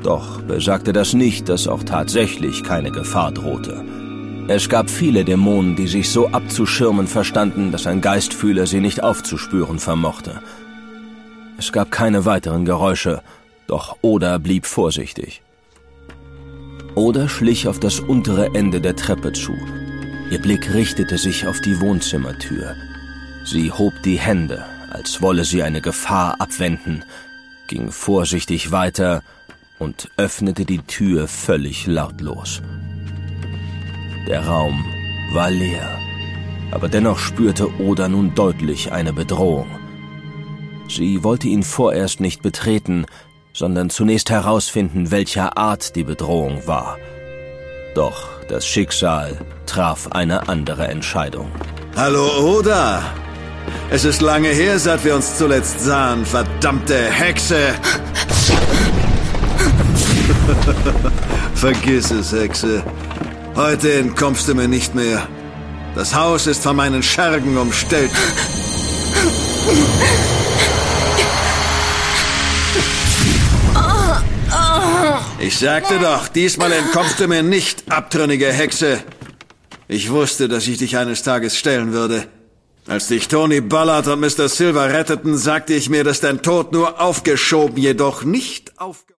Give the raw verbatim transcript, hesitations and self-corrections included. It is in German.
Doch besagte das nicht, dass auch tatsächlich keine Gefahr drohte. Es gab viele Dämonen, die sich so abzuschirmen verstanden, dass ein Geistfühler sie nicht aufzuspüren vermochte. Es gab keine weiteren Geräusche, doch Oda blieb vorsichtig. Oda schlich auf das untere Ende der Treppe zu. Ihr Blick richtete sich auf die Wohnzimmertür. Sie hob die Hände, als wolle sie eine Gefahr abwenden, ging vorsichtig weiter und öffnete die Tür völlig lautlos. Der Raum war leer, aber dennoch spürte Oda nun deutlich eine Bedrohung. Sie wollte ihn vorerst nicht betreten, sondern zunächst herausfinden, welcher Art die Bedrohung war. Doch das Schicksal traf eine andere Entscheidung. Hallo Oda! Es ist lange her, seit wir uns zuletzt sahen, verdammte Hexe! Vergiss es, Hexe. Heute entkommst du mir nicht mehr. Das Haus ist von meinen Schergen umstellt. Ich sagte doch, diesmal entkommst du mir nicht, abtrünnige Hexe. Ich wusste, dass ich dich eines Tages stellen würde. Als dich Tony Ballard und Mister Silver retteten, sagte ich mir, dass dein Tod nur aufgeschoben, jedoch nicht aufgeschoben